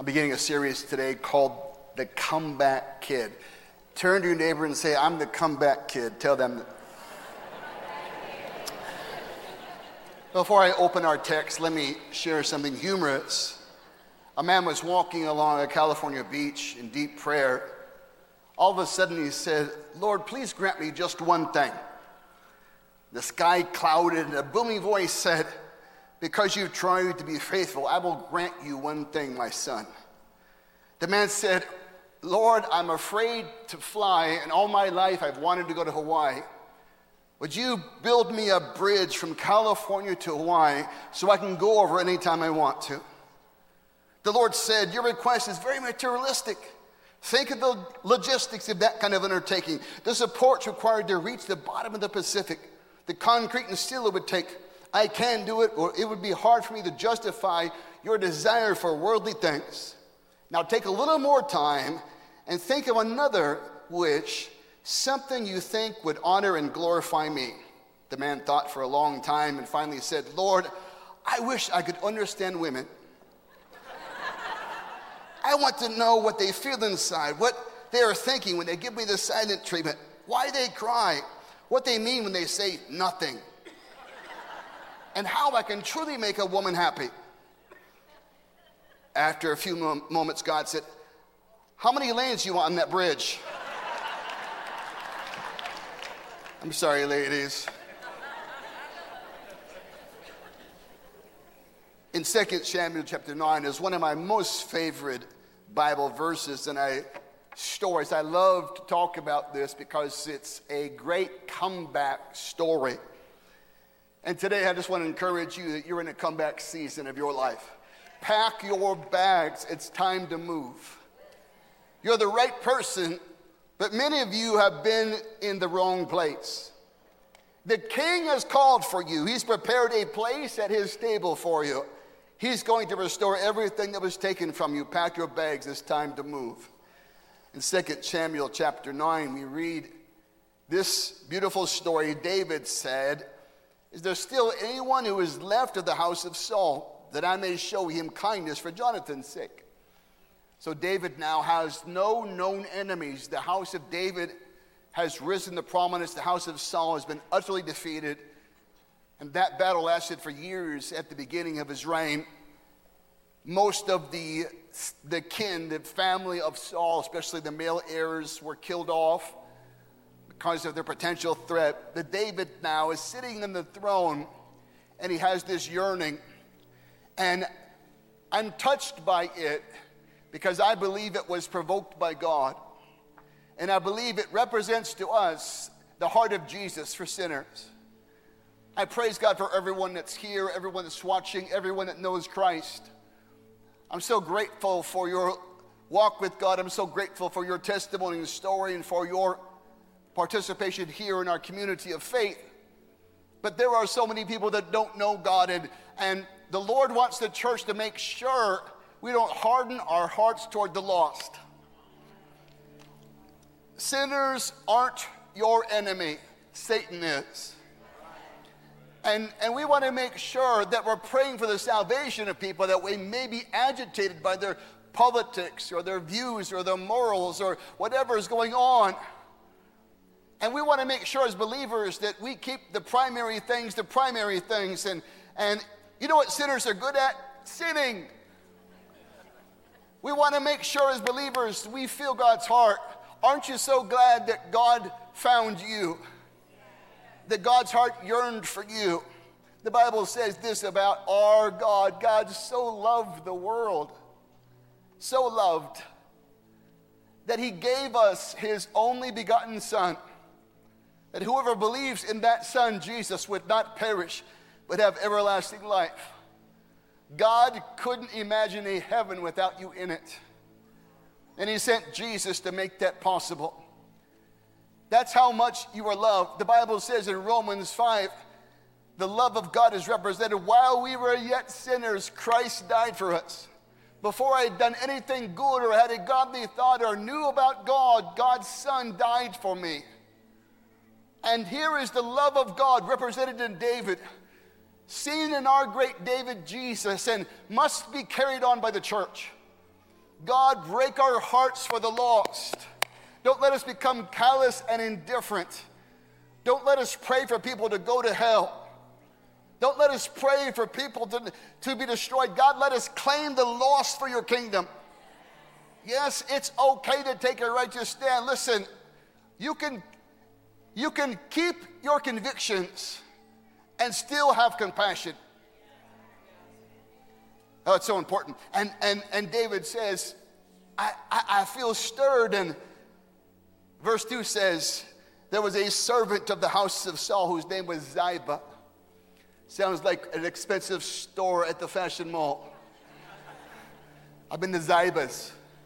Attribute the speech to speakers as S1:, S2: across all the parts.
S1: I'm beginning a series today called The Comeback Kid. Turn to your neighbor and say, I'm the comeback kid. Tell them that. Before I open our text, let me share something humorous. A man was walking along a California beach in deep prayer. All of a sudden he said, Lord, please grant me just one thing. The sky clouded and a booming voice said, because you've tried to be faithful, I will grant you one thing, my son. The man said, Lord, I'm afraid to fly, and all my life I've wanted to go to Hawaii. Would you build me a bridge from California to Hawaii so I can go over anytime I want to? The Lord said, your request is very materialistic. Think of the logistics of that kind of undertaking. The supports required to reach the bottom of the Pacific, the concrete and steel it would take. I can do it, or it would be hard for me to justify your desire for worldly things. Now take a little more time and think of another wish, something you think would honor and glorify me. The man thought for a long time and finally said, Lord, I wish I could understand women. I want to know what they feel inside, what they are thinking when they give me the silent treatment, why they cry, what they mean when they say nothing, and how I can truly make a woman happy. After a few moments, God said, how many lanes do you want on that bridge? I'm sorry, ladies. In 2 Samuel chapter 9 is one of my most favorite Bible verses and stories. I love to talk about this because it's a great comeback story. And today I just want to encourage you that you're in a comeback season of your life. Pack your bags. It's time to move. You're the right person, but many of you have been in the wrong place. The King has called for you. He's prepared a place at his table for you. He's going to restore everything that was taken from you. Pack your bags. It's time to move. In 2 Samuel chapter 9, we read this beautiful story. David said, is there still anyone who is left of the house of Saul, that I may show him kindness for Jonathan's sake? So David now has no known enemies. The house of David has risen to prominence. The house of Saul has been utterly defeated. And that battle lasted for years at the beginning of his reign. Most of the kin, the family of Saul, especially the male heirs, were killed off because of their potential threat. But David now is sitting on the throne, and he has this yearning. And I'm touched by it because I believe it was provoked by God. And I believe it represents to us the heart of Jesus for sinners. I praise God for everyone that's here, everyone that's watching, everyone that knows Christ. I'm so grateful for your walk with God. I'm so grateful for your testimony and story and for your participation here in our community of faith. But there are so many people that don't know God, and the Lord wants the church to make sure we don't harden our hearts toward the lost. Sinners aren't your enemy. Satan is. And we want to make sure that we're praying for the salvation of people, that we may be agitated by their politics or their views or their morals or whatever is going on. And we want to make sure as believers that we keep the primary things. And you know what sinners are good at? Sinning. We want to make sure as believers we feel God's heart. Aren't you so glad that God found you? That God's heart yearned for you. The Bible says this about our God. God so loved the world, so loved, that he gave us his only begotten Son, that whoever believes in that Son, Jesus, would not perish, but have everlasting life. God couldn't imagine a heaven without you in it. And he sent Jesus to make that possible. That's how much you are loved. The Bible says in Romans 5, the love of God is represented. While we were yet sinners, Christ died for us. Before I had done anything good or had a godly thought or knew about God, God's Son died for me. And here is the love of God represented in David, seen in our great David Jesus, and must be carried on by the church. God, break our hearts for the lost. Don't let us become callous and indifferent. Don't let us pray for people to go to hell. Don't let us pray for people to be destroyed. God, let us claim the lost for your kingdom. Yes, it's okay to take a righteous stand. Listen, you can keep your convictions and still have compassion. Oh, it's so important. And David says, I feel stirred. And verse 2 says, there was a servant of the house of Saul whose name was Ziba. Sounds like an expensive store at the fashion mall. I've been to Zibas.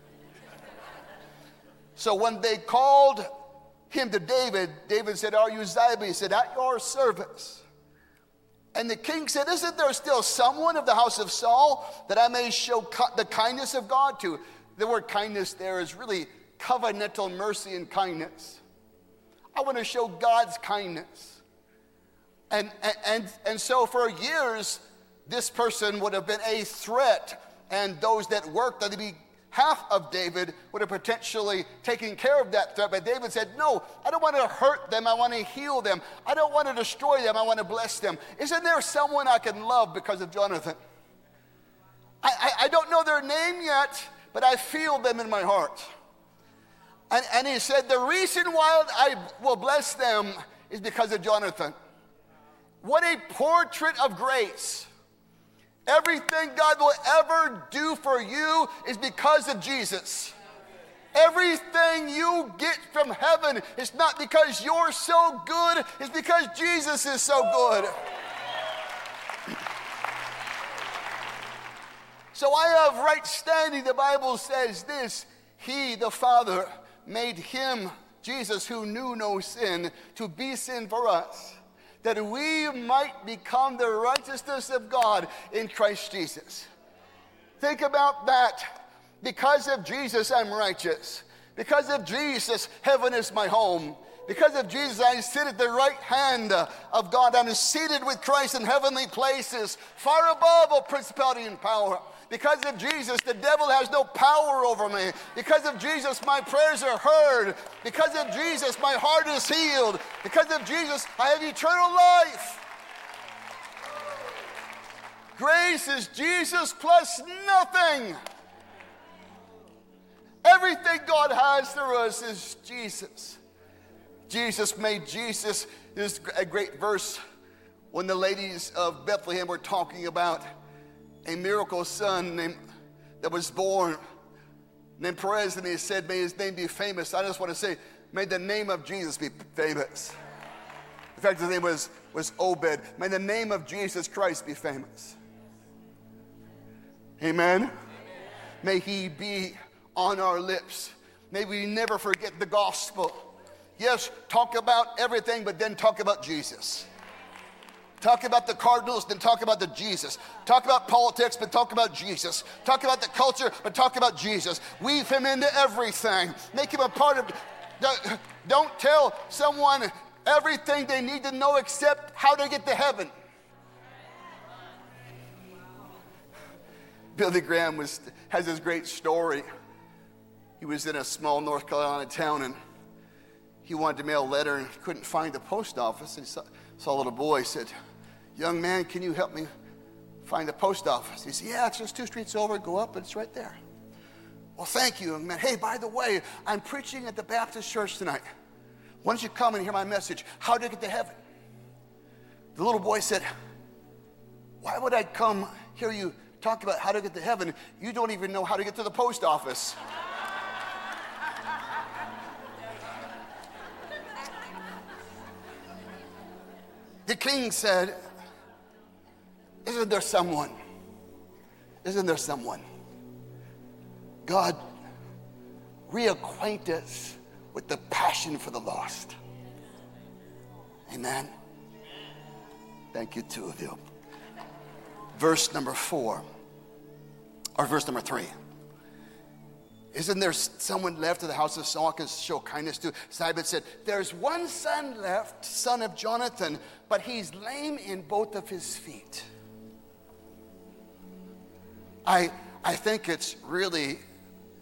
S1: So when they called him to David, David said, are you Ziba? He said, at your service. And the king said, isn't there still someone of the house of Saul that I may show the kindness of God to? The word kindness there is really covenantal mercy and kindness. I want to show God's kindness. And so for years, this person would have been a threat, and those that worked on the behalf of David would have potentially taken care of that threat. But David said, no, I don't want to hurt them. I want to heal them. I don't want to destroy them. I want to bless them. Isn't there someone I can love because of Jonathan? I don't know their name yet, but I feel them in my heart. And he said, the reason why I will bless them is because of Jonathan. What a portrait of grace. Everything God will ever do for you is because of Jesus. Everything you get from heaven is not because you're so good, it's because Jesus is so good. So I have right standing. The Bible says this, he, the Father, made him, Jesus, who knew no sin, to be sin for us, that we might become the righteousness of God in Christ Jesus. Think about that. Because of Jesus, I'm righteous. Because of Jesus, heaven is my home. Because of Jesus, I sit at the right hand of God. I'm seated with Christ in heavenly places, far above all principality and power. Because of Jesus, the devil has no power over me. Because of Jesus, my prayers are heard. Because of Jesus, my heart is healed. Because of Jesus, I have eternal life. Grace is Jesus plus nothing. Everything God has for us is Jesus. Jesus made Jesus. There's a great verse when the ladies of Bethlehem were talking about a miracle son that was born named Perez, and he said, may his name be famous. I just want to say, may the name of Jesus be famous. In fact, his name was Obed. May the name of Jesus Christ be famous. Amen? Amen. May he be on our lips. May we never forget the gospel. Yes, talk about everything, but then talk about Jesus. Talk about the Cardinals, then talk about the Jesus. Talk about politics, but talk about Jesus. Talk about the culture, but talk about Jesus. Weave him into everything. Make him a part of. Don't tell someone everything they need to know except how to get to heaven. Billy Graham has this great story. He was in a small North Carolina town, and he wanted to mail a letter and couldn't find the post office. And he saw a little boy, said, young man, can you help me find the post office? He said, yeah, it's just 2 streets over, go up, and it's right there. Well, thank you, young man. Hey, by the way, I'm preaching at the Baptist church tonight. Why don't you come and hear my message? How to get to heaven? The little boy said, why would I come hear you talk about how to get to heaven? You don't even know how to get to the post office. The king said, isn't there someone? God, reacquaint us with the passion for the lost. Amen. Thank you, 2 of you. Verse number 4, or verse number 3. Isn't there someone left of the house of Saul I can show kindness to? Ziba said, there's one son left, son of Jonathan, but he's lame in both of his feet. I think it's really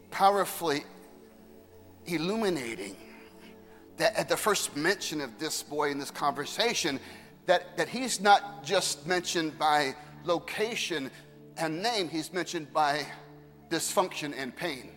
S1: powerfully illuminating that at the first mention of this boy in this conversation, that he's not just mentioned by location and name, he's mentioned by dysfunction and pain.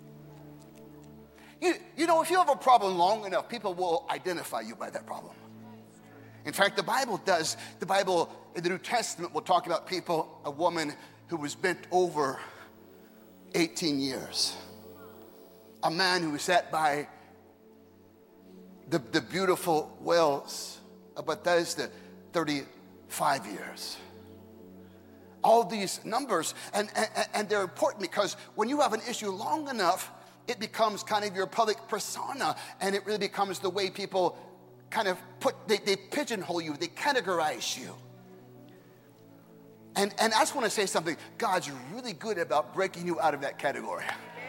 S1: You know, if you have a problem long enough, people will identify you by that problem. In fact, the Bible in the New Testament will talk about people, a woman who was bent over 18 years. A man who sat by the beautiful wells of Bethesda 35 years. All these numbers, and they're important because when you have an issue long enough, it becomes kind of your public persona, and it really becomes the way people kind of they pigeonhole you, they categorize you. And I just want to say something. God's really good about breaking you out of that category.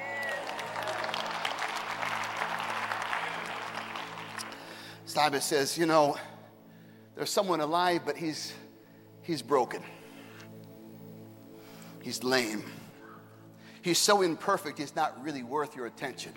S1: Simon says, you know, there's someone alive, but he's broken. He's lame. He's so imperfect, he's not really worth your attention.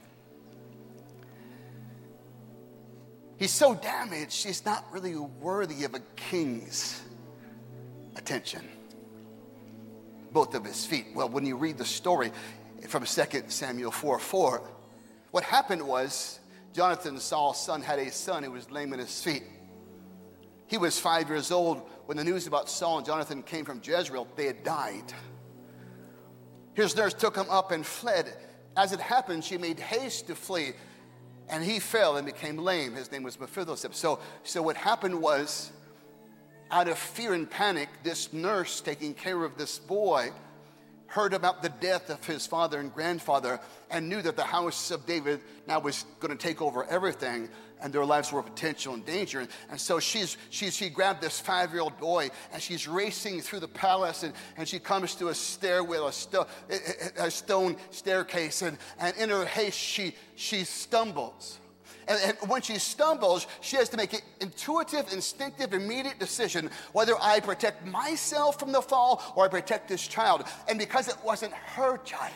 S1: He's so damaged, he's not really worthy of a king's attention. Both of his feet. Well, when you read the story from 2 Samuel 4:4, what happened was Jonathan, Saul's son, had a son who was lame in his feet. He was 5 years old when the news about Saul and Jonathan came from Jezreel. They had died. His nurse took him up and fled. As it happened, she made haste to flee, and he fell and became lame. His name was Mephibosheth. So what happened was, out of fear and panic, this nurse taking care of this boy heard about the death of his father and grandfather and knew that the house of David now was going to take over everything and their lives were potential in danger. And so she grabbed this 5-year-old boy and she's racing through the palace and she comes to a stairwell, a stone staircase, and in her haste she stumbles. And when she stumbles, she has to make an intuitive, instinctive, immediate decision whether I protect myself from the fall or I protect this child. And because it wasn't her child,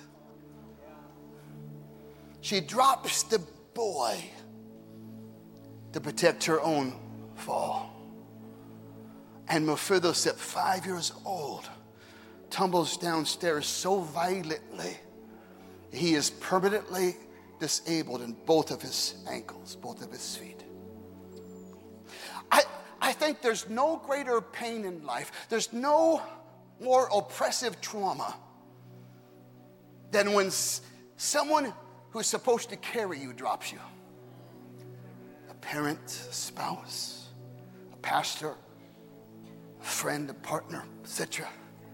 S1: she drops the boy to protect her own fall. And Mephibosheth, 5 years old, tumbles downstairs so violently, he is permanently disabled in both of his ankles, both of his feet. I think there's no greater pain in life, there's no more oppressive trauma than when someone who's supposed to carry you drops you. A parent, a spouse, a pastor, a friend, a partner, etc.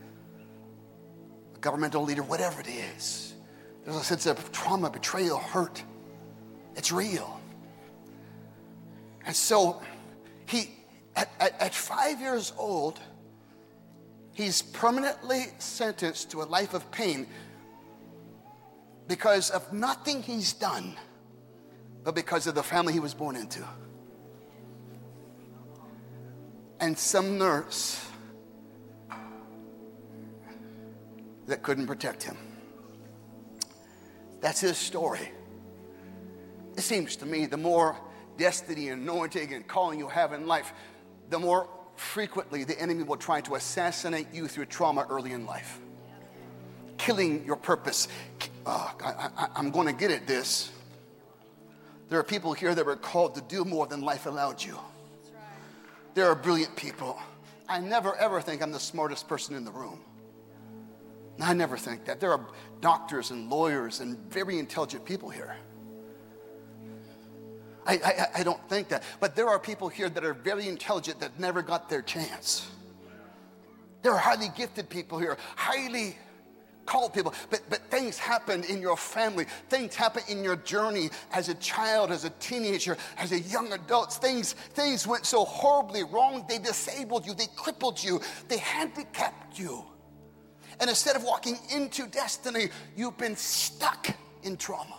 S1: A governmental leader, whatever it is. There's a sense of trauma, betrayal, hurt. It's real. And so he, at 5 years old, he's permanently sentenced to a life of pain because of nothing he's done, but because of the family he was born into. And some nurse that couldn't protect him. That's his story. It seems to me the more destiny and anointing and calling you have in life, the more frequently the enemy will try to assassinate you through trauma early in life. Killing your purpose. I'm going to get at this. There are people here that were called to do more than life allowed you. There are brilliant people. I never ever think I'm the smartest person in the room. I never think that. There are doctors and lawyers and very intelligent people here. I don't think that. But there are people here that are very intelligent that never got their chance. There are highly gifted people here, highly called people. But things happen in your family. Things happen in your journey as a child, as a teenager, as a young adult. Things went so horribly wrong. They disabled you. They crippled you. They handicapped you. And instead of walking into destiny, you've been stuck in trauma.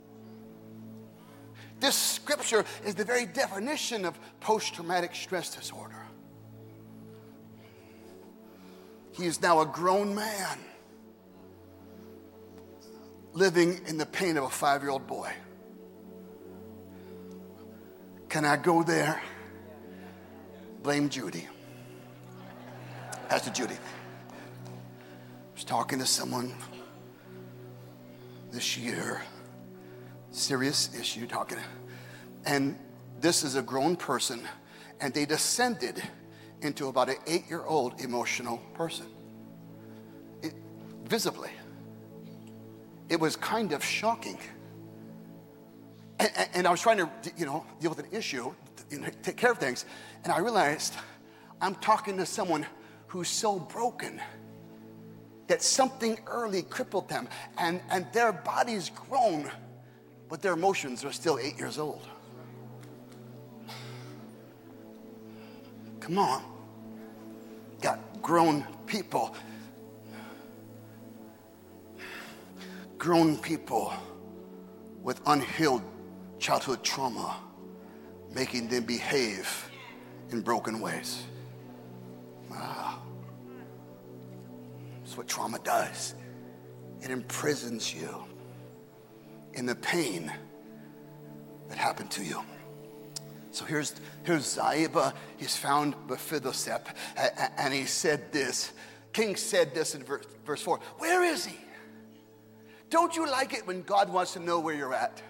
S1: This scripture is the very definition of post-traumatic stress disorder. He is now a grown man. living in the pain of a 5-year-old boy. Can I go there? Blame Judy. Pastor Judy. I was talking to someone this year, serious issue, and this is a grown person, and they descended into about an 8-year-old emotional person. Visibly. It was kind of shocking. And I was trying to, deal with an issue, take care of things, and I realized I'm talking to someone who's so broken that something early crippled them, and their body's grown, but their emotions are still 8 years old. Come on. Got grown people with unhealed childhood trauma, making them behave in broken ways. That's what trauma does. It imprisons you in the pain that happened to you. So here's Ziba. He's found Mephibosheth, and he said this. King said this in verse 4. Where is he? Don't you like it when God wants to know where you're at?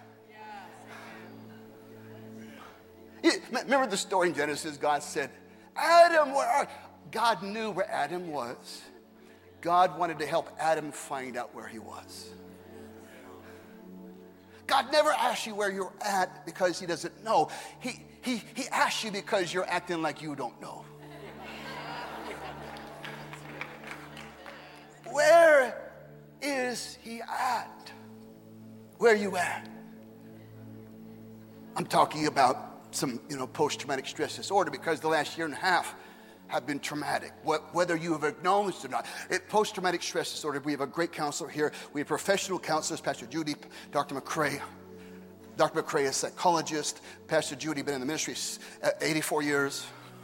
S1: Remember the story in Genesis? God said, Adam, where are you? God knew where Adam was. God wanted to help Adam find out where he was. God never asks you where you're at because he doesn't know. He asks you because you're acting like you don't know. Where is he at? Where are you at? I'm talking about some, post-traumatic stress disorder, because the last year and a half have been traumatic, whether you have acknowledged or not. Post-traumatic stress disorder, we have a great counselor here. We have professional counselors, Pastor Judy, Dr. McCrae. Dr. McCrae is a psychologist. Pastor Judy, been in the ministry 84 years.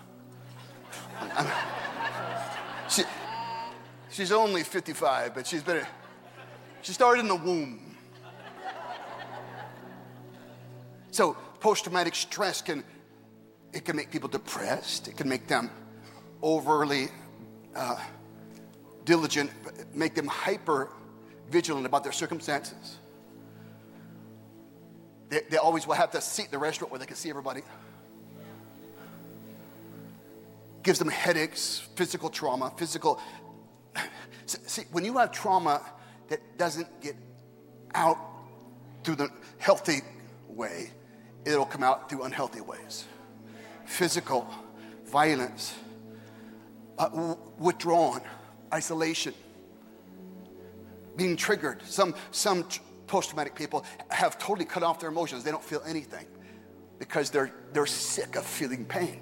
S1: She's only 55, but she started in the womb. So post-traumatic stress can make people depressed. It can make them overly diligent, make them hyper vigilant about their circumstances. They always will have to seat in the restaurant where they can see everybody. Gives them headaches, physical trauma, See, when you have trauma that doesn't get out through the healthy way, it'll come out through unhealthy ways. Physical, violence, withdrawn, isolation, being triggered. Some post-traumatic people have totally cut off their emotions. They don't feel anything because they're sick of feeling pain.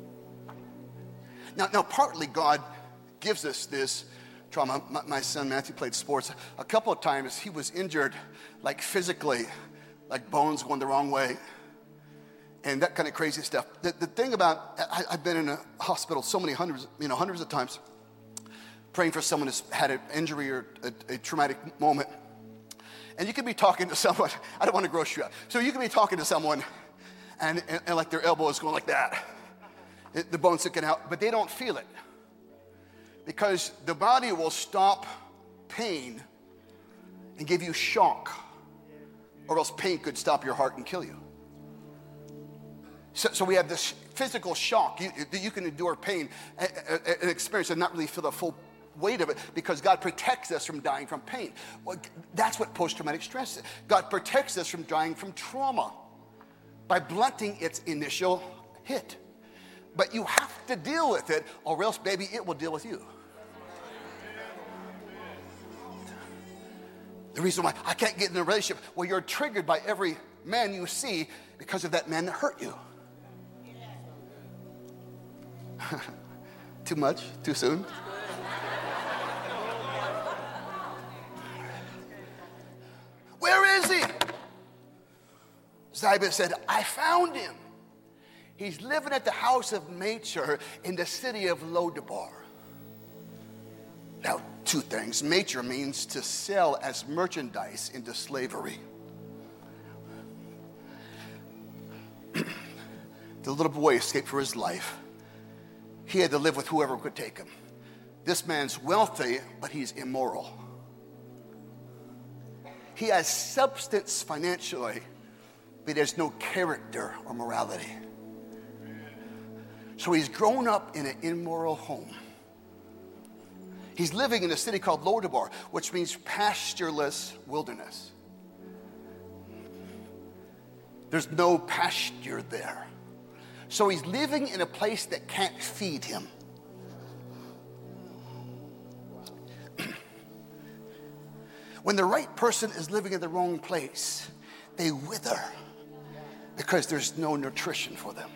S1: Now, partly God gives us this trauma. My son Matthew played sports. A couple of times he was injured, like physically, like bones going the wrong way, and that kind of crazy stuff. The thing about, I've been in a hospital hundreds of times, praying for someone who's had an injury or a traumatic moment. And you can be talking to someone, I don't want to gross you up. So you can be talking to someone and like their elbow is going like that. The bone's sticking out, but they don't feel it. Because the body will stop pain and give you shock, or else pain could stop your heart and kill you. So we have this physical shock. You can endure pain, an experience, and not really feel the full weight of it, because God protects us from dying from pain. Well, that's what post-traumatic stress is. God protects us from dying from trauma by blunting its initial hit. But you have to deal with it, or else, baby, it will deal with you. The reason why I can't get in a relationship, well, you're triggered by every man you see because of that man that hurt you. Too much? Too soon? Where is he? Ziba said, I found him. He's living at the house of Machir in the city of Lodabar. Now, two things. Major means to sell as merchandise into slavery. The little boy escaped for his life. He had to live with whoever could take him. This man's wealthy, but he's immoral. He has substance financially, but he has no character or morality. So he's grown up in an immoral home. He's living in a city called Lodabar, which means pastureless wilderness. There's no pasture there. So he's living in a place that can't feed him. When the right person is living in the wrong place, they wither because there's no nutrition for them.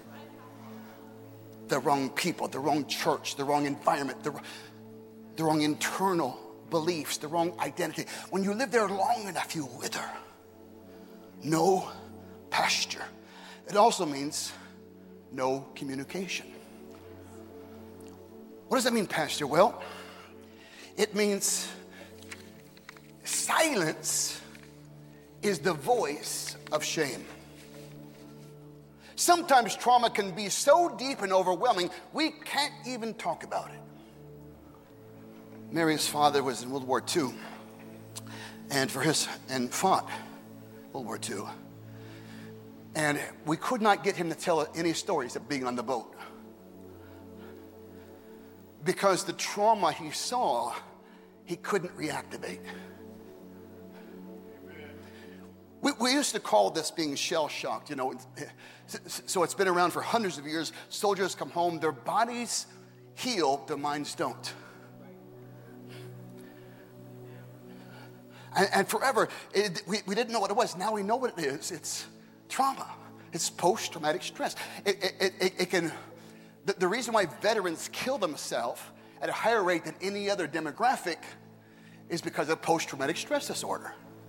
S1: The wrong people, the wrong church, the wrong environment, the wrong internal beliefs, the wrong identity. When you live there long enough, you wither. No pasture. It also means no communication. What does that mean, Pastor? Well, it means silence is the voice of shame. Sometimes trauma can be so deep and overwhelming, we can't even talk about it. Mary's father was in World War II and fought World War II. And we could not get him to tell any stories of being on the boat, because the trauma he saw, he couldn't reactivate. We used to call this being shell-shocked, you know. So it's been around for hundreds of years. Soldiers come home, their bodies heal, their minds don't. And forever, we didn't know what it was. Now we know what it is. It's trauma. It's post-traumatic stress. It can. The reason why veterans kill themselves at a higher rate than any other demographic is because of post-traumatic stress disorder.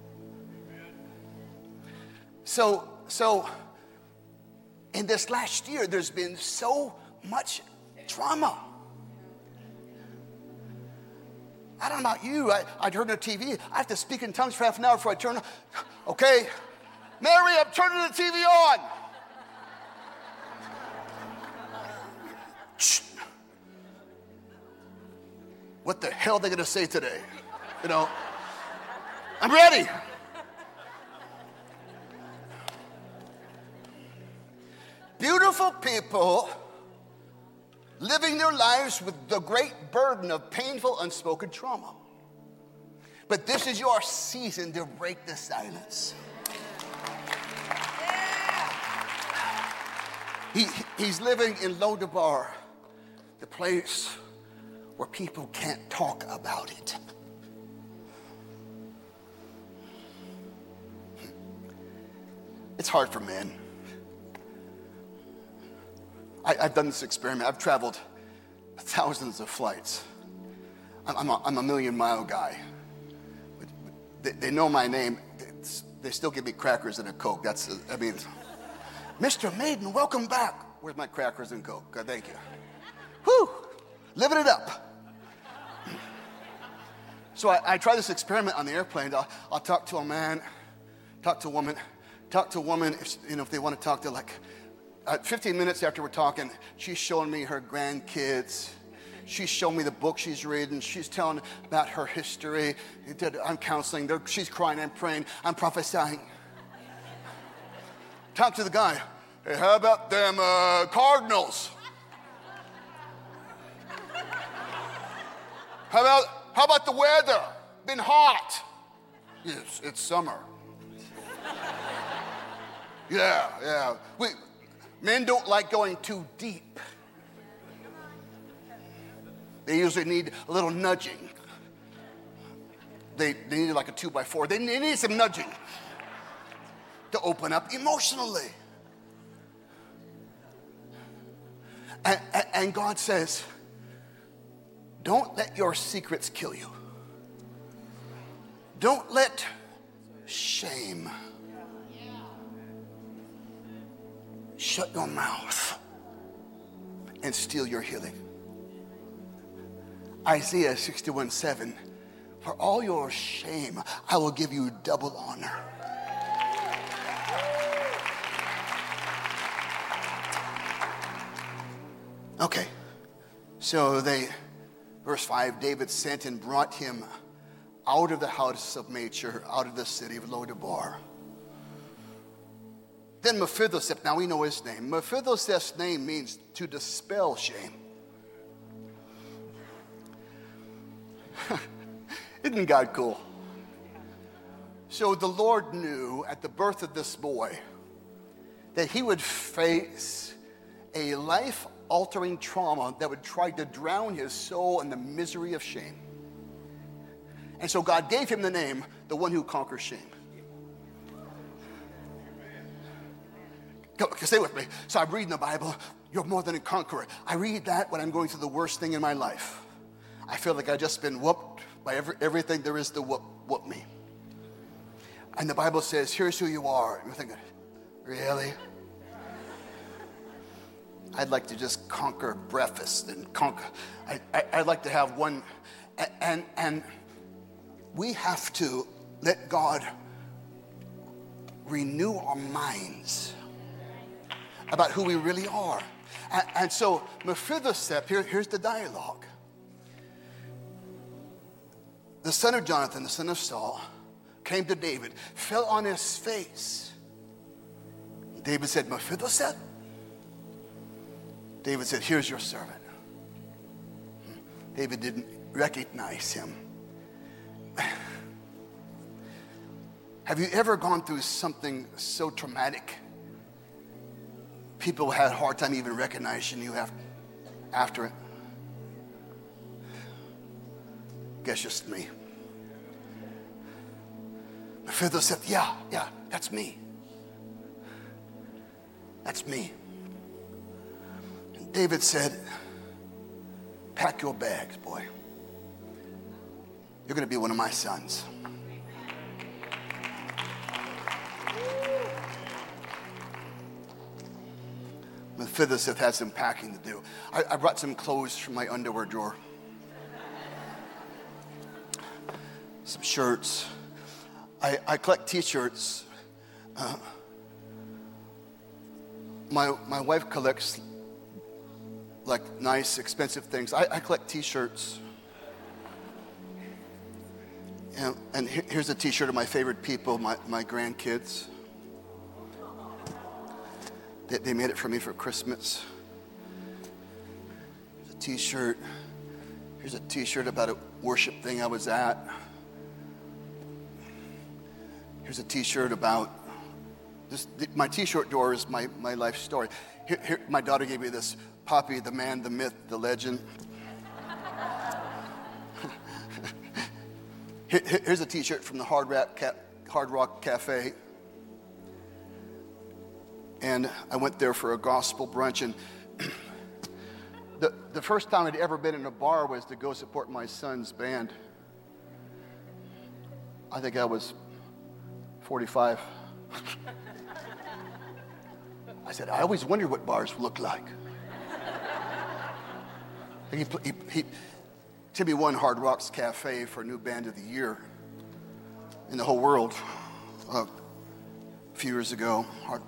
S1: So in this last year, there's been so much trauma. I don't know about you. I turned on the TV. I have to speak in tongues for half an hour before I turn on. Okay, Mary, I'm turning the TV on. Shh. What the hell are they going to say today? You know, I'm ready. Beautiful people living their lives with the great burden of painful, unspoken trauma. But this is your season to break the silence. He's living in Lodabar, the place where people can't talk about it. It's hard for men. I've done this experiment. I've traveled thousands of flights. I'm a 1,000,000-mile guy. They know my name. They still give me crackers and a Coke. Mr. Maiden, welcome back. Where's my crackers and Coke? God, thank you. Whew, living it up. So I try this experiment on the airplane. I'll talk to a man, talk to a woman, if they want to talk to 15 minutes after we're talking, she's showing me her grandkids. She's showing me the book she's reading. She's telling about her history. I'm counseling. She's crying. I'm praying. I'm prophesying. Talk to the guy. Hey, how about them Cardinals? How about the weather? Been hot. Yes, it's summer. Yeah. Men don't like going too deep. They usually need a little nudging. They need like a 2x4. They need some nudging to open up emotionally. And God says, don't let your secrets kill you. Don't let shame shut your mouth and steal your healing. Isaiah 61:7, for all your shame, I will give you double honor. Okay, so verse 5, David sent and brought him out of the house of Machir, out of the city of Lodebar. Then Mephibosheth, now we know his name. Mephibosheth's name means to dispel shame. Isn't God cool? So the Lord knew at the birth of this boy that he would face a life-altering trauma that would try to drown his soul in the misery of shame. And so God gave him the name, the one who conquers shame. Go, stay with me. So I'm reading the Bible. You're more than a conqueror. I read that when I'm going through the worst thing in my life. I feel like I've just been whooped by everything there is to whoop me. And the Bible says, here's who you are. And you're thinking, really? I'd like to just conquer breakfast and conquer. I'd like to have one. And we have to let God renew our minds about who we really are. And so Mephibosheth, here's the dialogue. The son of Jonathan, the son of Saul, came to David, fell on his face. David said, Mephibosheth? David said, here's your servant. David didn't recognize him. Have you ever gone through something so traumatic? People had a hard time even recognizing you after it. Guess just me. Mephibosheth said, yeah, that's me. That's me. And David said, pack your bags, boy. You're going to be one of my sons. Mephibosheth had some packing to do. I brought some clothes from my underwear drawer. Some shirts. I collect t-shirts. My wife collects like nice, expensive things. I collect t-shirts. And here's a t-shirt of my favorite people, my grandkids. They made it for me for Christmas. Here's a t-shirt. Here's a t-shirt about a worship thing I was at. Here's a t-shirt about this. My t-shirt drawer is my life story. Here, my daughter gave me this. Poppy, the man, the myth, the legend. Here's a t-shirt from the Hard Rock Cafe. And I went there for a gospel brunch. And the first time I'd ever been in a bar was to go support my son's band. I think I was 45. I said, I always wondered what bars look like. Timmy won Hard Rock's Cafe for New Band of the Year in the whole world a few years ago.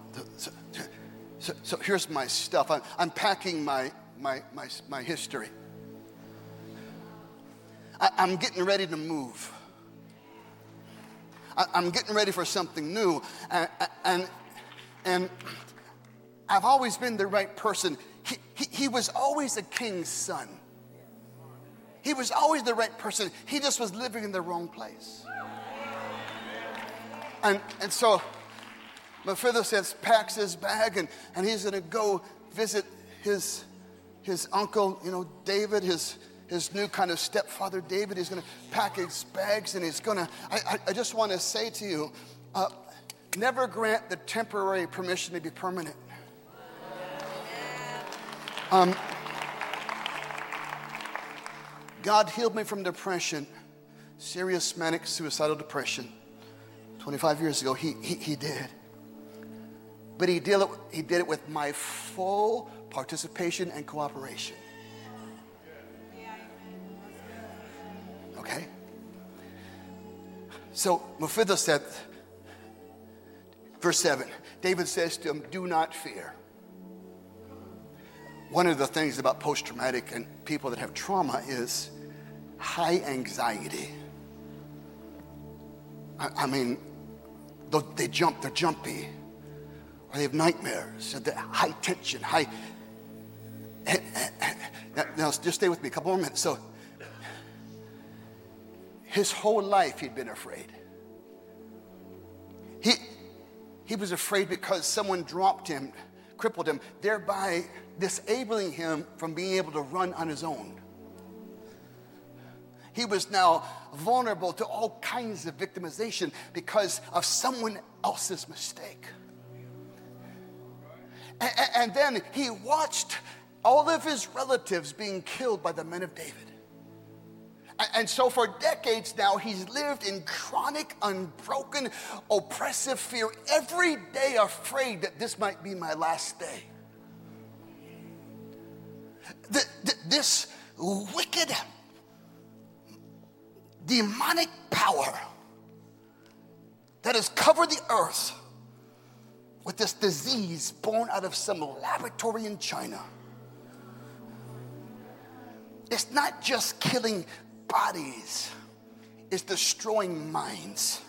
S1: So here's my stuff. I'm packing my history. I'm getting ready to move. I'm getting ready for something new. And I've always been the right person. He was always a king's son. He was always the right person. He just was living in the wrong place. And so Mephibosheth packs his bag and he's going to go visit his uncle, David, his new kind of stepfather, David. He's going to pack his bags and he's going to, I just want to say to you, never grant the temporary permission to be permanent. God healed me from depression, serious manic suicidal depression. 25 years ago, he did. But he did it with my full participation and cooperation. okay? So Mephibosheth, verse 7, David says to him, do not fear. One of the things about post-traumatic and people that have trauma is high anxiety. I mean, they're jumpy, or they have nightmares, so they're high tension, now just stay with me a couple more minutes. So his whole life he'd been afraid. He was afraid because someone dropped him, crippled him, thereby disabling him from being able to run on his own. He was now vulnerable to all kinds of victimization because of someone else's mistake. And then he watched all of his relatives being killed by the men of David. And so for decades now, he's lived in chronic, unbroken, oppressive fear, every day afraid that this might be my last day. This wicked, demonic power that has covered the earth with this disease born out of some laboratory in China. It's not just killing bodies, it's destroying minds.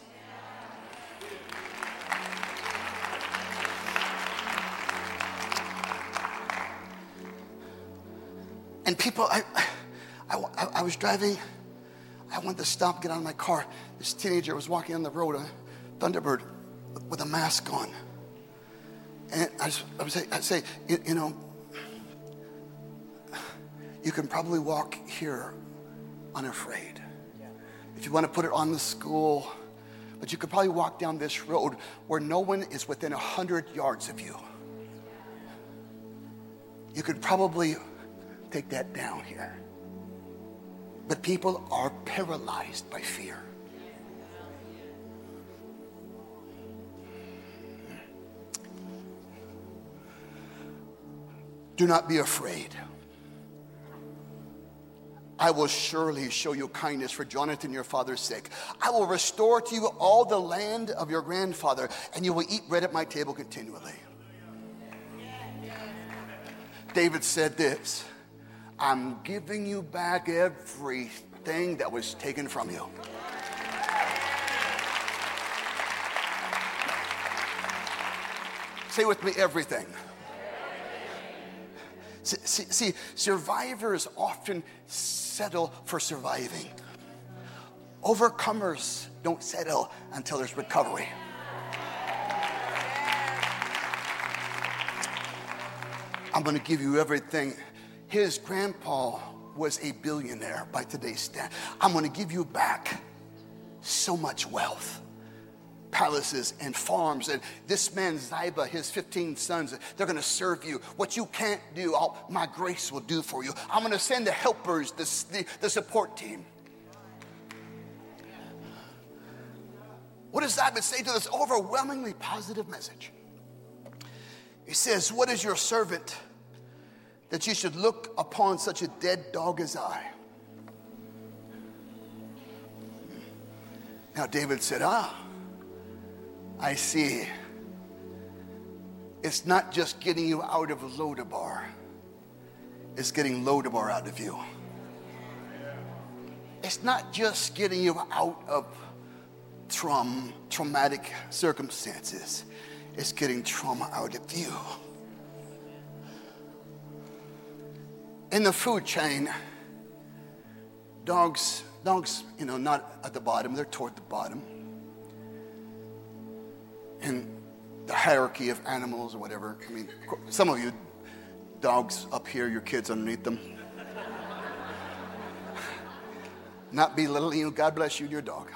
S1: And people, I was driving, I wanted to stop, get out of my car. This teenager was walking on the road, a Thunderbird, with a mask on. And I'd say, you know, you can probably walk here unafraid. If you want to put it on the school, but you could probably walk down this road where no one is within 100 yards of you. You could probably take that down here. But people are paralyzed by fear. Do not be afraid. I will surely show you kindness for Jonathan, your father's sake. I will restore to you all the land of your grandfather, and you will eat bread at my table continually. David said this, I'm giving you back everything that was taken from you. Say with me, everything. See, survivors often settle for surviving. Overcomers don't settle until there's recovery. I'm going to give you everything. His grandpa was a billionaire by today's standard. I'm going to give you back so much wealth. Palaces and farms, and this man Ziba, his 15 sons, they're going to serve you. What you can't do, my grace will do for you. I'm going to send the helpers, the support team. What does Ziba say to this overwhelmingly positive message? He says, what is your servant that you should look upon such a dead dog as I? Now David said, I see. It's not just getting you out of Lodabar. It's getting Lodabar out of you. It's not just getting you out of traumatic circumstances. It's getting trauma out of you. In the food chain, dogs, not at the bottom, they're toward the bottom. In the hierarchy of animals or whatever. I mean, some of you, dogs up here, your kids underneath them. Not belittling you, God bless you and your dog.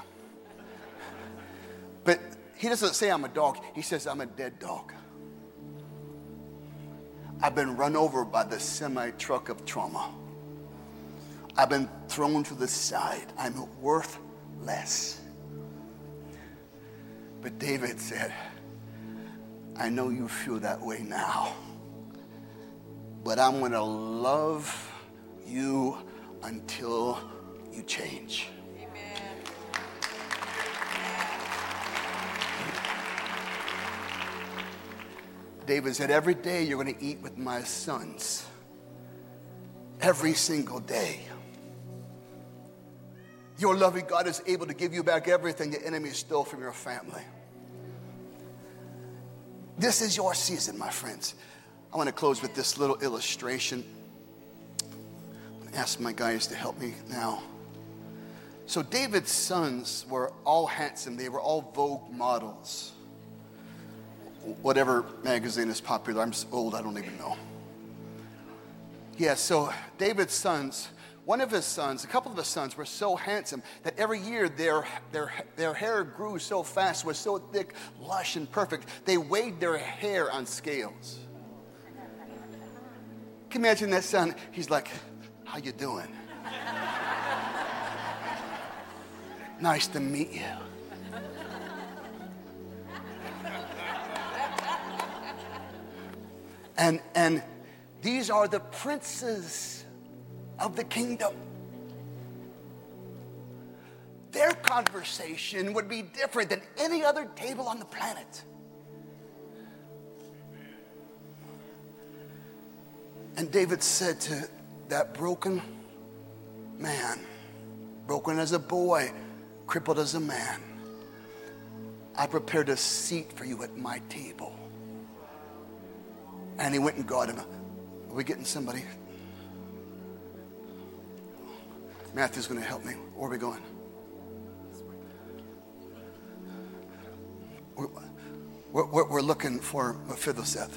S1: But he doesn't say I'm a dog, he says I'm a dead dog. I've been run over by the semi-truck of trauma. I've been thrown to the side. I'm worthless. But David said, I know you feel that way now, but I'm going to love you until you change. David said, every day you're going to eat with my sons. Every single day. Your loving God is able to give you back everything the enemy stole from your family. This is your season, my friends. I want to close with this little illustration. I'm going to ask my guys to help me now. So David's sons were all handsome. They were all Vogue models. Whatever magazine is popular. I'm so old, I don't even know. Yeah, so David's sons, one of his sons, a couple of his sons were so handsome that every year their hair grew so fast, was so thick, lush, and perfect, they weighed their hair on scales. Can you imagine that son? He's like, how you doing? Nice to meet you. And these are the princes of the kingdom. Their conversation would be different than any other table on the planet. And David said to that broken man, broken as a boy, crippled as a man, I prepared a seat for you at my table. And he went and got him. Are we getting somebody? Matthew's going to help me. Where are we going? We're looking for Mephibosheth.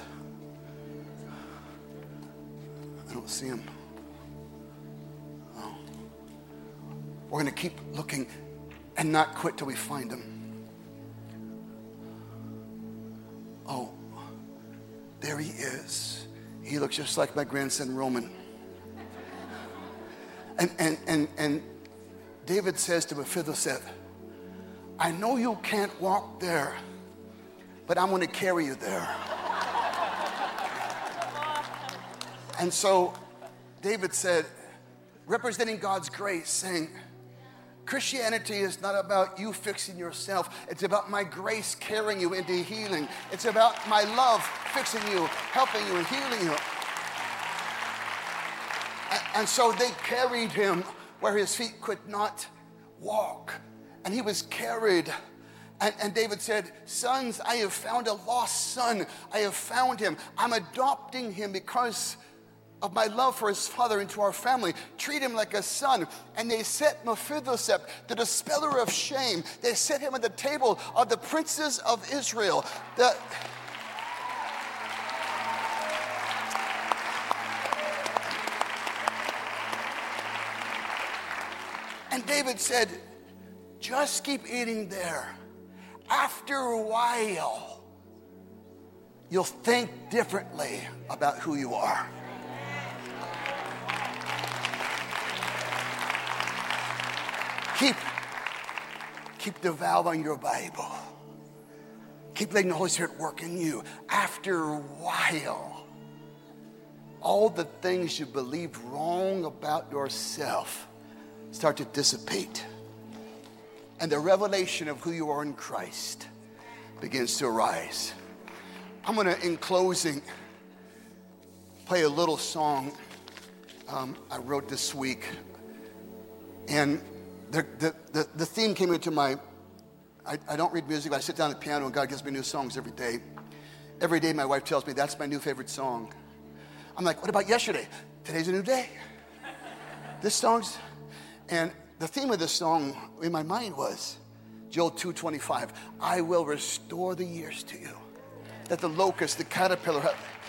S1: I don't see him. Oh. We're going to keep looking and not quit till we find him. Oh, there he is. He looks just like my grandson Roman. And David says to Mephibosheth, I know you can't walk there, but I'm going to carry you there. And so David said, representing God's grace, saying, Christianity is not about you fixing yourself. It's about my grace carrying you into healing. It's about my love fixing you, helping you, and healing you. And so they carried him where his feet could not walk. And he was carried. And David said, sons, I have found a lost son. I have found him. I'm adopting him because of my love for his father into our family. Treat him like a son. And they set Mephibosheth, the dispeller of shame. They set him at the table of the princes of Israel. And David said, just keep eating there. After a while, you'll think differently about who you are. Keep devouring your Bible. Keep letting the Holy Spirit work in you. After a while, all the things you believed wrong about yourself start to dissipate. And the revelation of who you are in Christ begins to arise. I'm going to, in closing, play a little song I wrote this week. And the theme came into my, I don't read music, but I sit down at the piano and God gives me new songs every day. Every day my wife tells me that's my new favorite song. I'm like, what about yesterday? Today's a new day. This song's, and the theme of this song in my mind was Joel 2:25. I will restore the years to you that the locust, the caterpillar.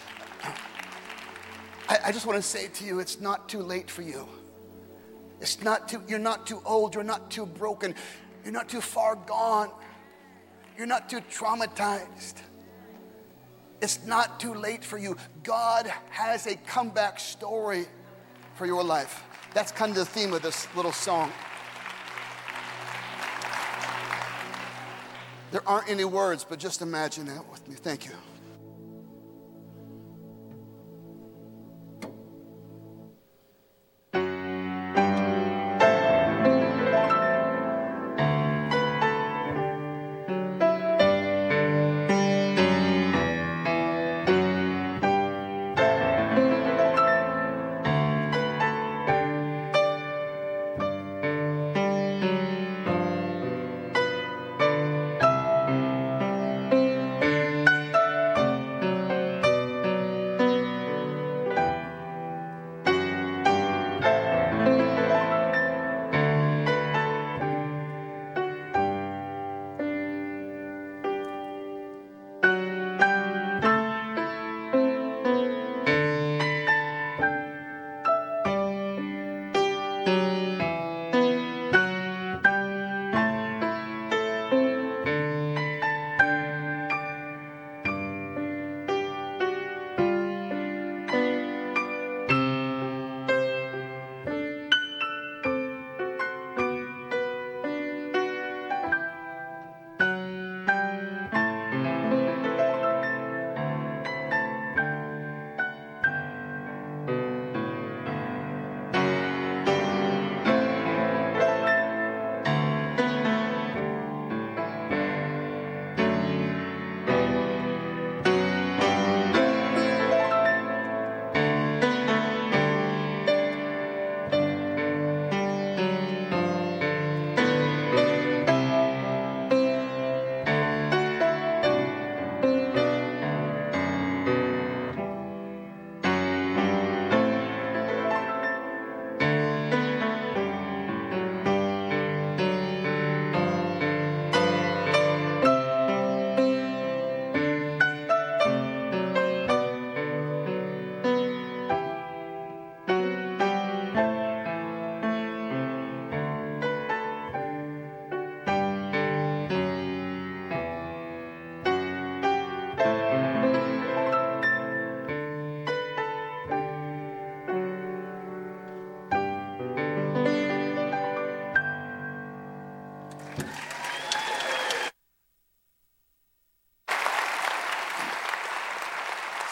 S1: I just want to say to you, it's not too late for you. It's not too. You're not too old. You're not too broken. You're not too far gone. You're not too traumatized. It's not too late for you. God has a comeback story for your life. That's kind of the theme of this little song. There aren't any words, but just imagine that with me. Thank you.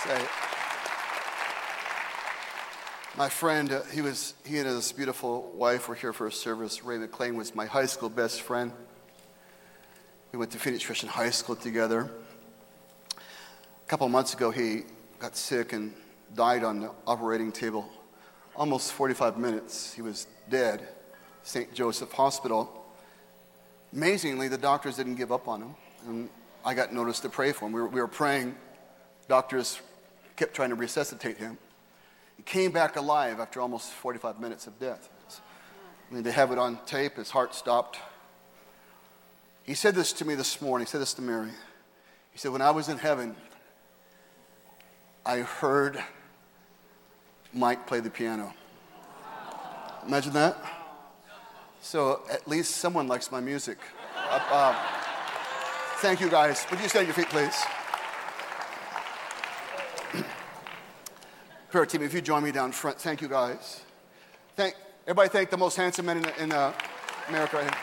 S1: Say, my friend, he and his beautiful wife were here for a service. Ray McLean was my high school best friend. We went to Phoenix Christian High School together. A couple of months ago, he got sick and died on the operating table. Almost 45 minutes, he was dead. St. Joseph Hospital. Amazingly, the doctors didn't give up on him, and I got noticed to pray for him. We were praying. Doctors kept trying to resuscitate him. He came back alive after almost 45 minutes of death. I mean, they have it on tape. His heart stopped. He said this to me this morning. He said this to Mary. He said, when I was in heaven, I heard Mike play the piano. Imagine that. So at least someone likes my music. Thank you, guys. Would you stand on your feet, please? Prayer team, if you join me down front. Thank you, guys. Everybody thank the most handsome man in America right here.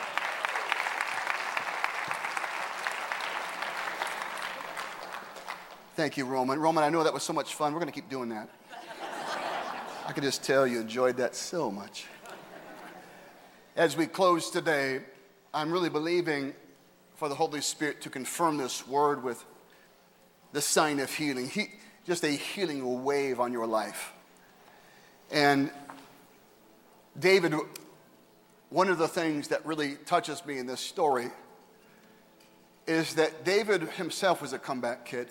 S1: Thank you, Roman. Roman, I know that was so much fun. We're going to keep doing that. I can just tell you enjoyed that so much. As we close today, I'm really believing for the Holy Spirit to confirm this word with the sign of healing. Just a healing wave on your life. And David, one of the things that really touches me in this story is that David himself was a comeback kid.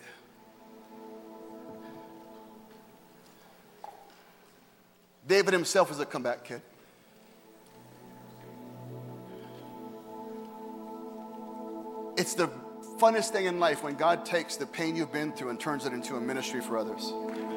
S1: David himself was a comeback kid. It's the funnest thing in life when God takes the pain you've been through and turns it into a ministry for others.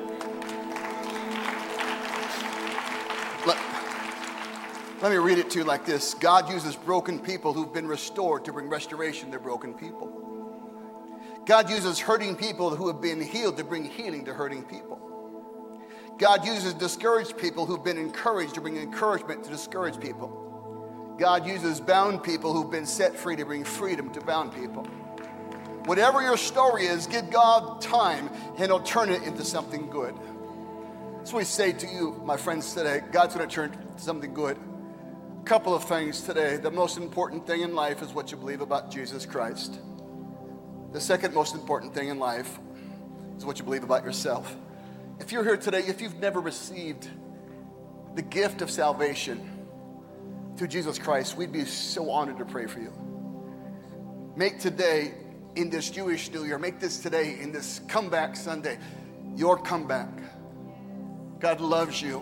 S1: Let me read it to you like this. God uses broken people who've been restored to bring restoration to broken people. God uses hurting people who have been healed to bring healing to hurting people. God uses discouraged people who've been encouraged to bring encouragement to discouraged people. God uses bound people who've been set free to bring freedom to bound people. Whatever your story is, give God time and He'll turn it into something good. So we say to you, my friends, today, God's going to turn it into something good. A couple of things today. The most important thing in life is what you believe about Jesus Christ. The second most important thing in life is what you believe about yourself. If you're here today, if you've never received the gift of salvation through Jesus Christ, we'd be so honored to pray for you. Make today, in this Jewish New Year, make this today, in this comeback Sunday, your comeback. God loves you.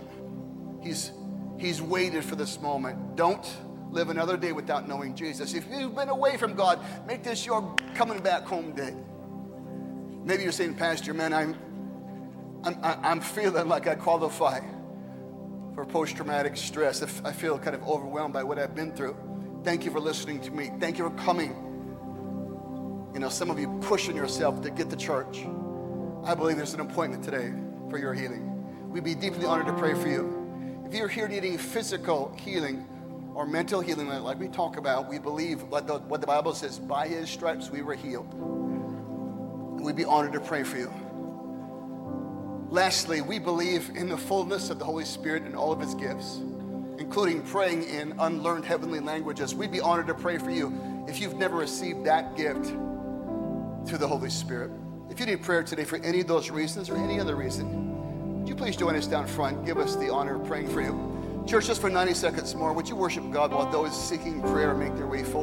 S1: He's waited for this moment. Don't live another day without knowing Jesus. If you've been away from God, make this your coming back home day. Maybe you're saying, Pastor, man, I'm feeling like I qualify for post-traumatic stress. I feel kind of overwhelmed by what I've been through. Thank you for listening to me. Thank you for coming. You know, some of you pushing yourself to get to church. I believe there's an appointment today for your healing. We'd be deeply honored to pray for you. If you're here needing physical healing or mental healing, like we talk about, we believe what the Bible says, by His stripes we were healed. We'd be honored to pray for you. Lastly, we believe in the fullness of the Holy Spirit and all of His gifts, including praying in unlearned heavenly languages. We'd be honored to pray for you if you've never received that gift through the Holy Spirit. If you need prayer today for any of those reasons or any other reason, would you please join us down front? Give us the honor of praying for you. Church, just for 90 seconds more, would you worship God while those seeking prayer make their way forward?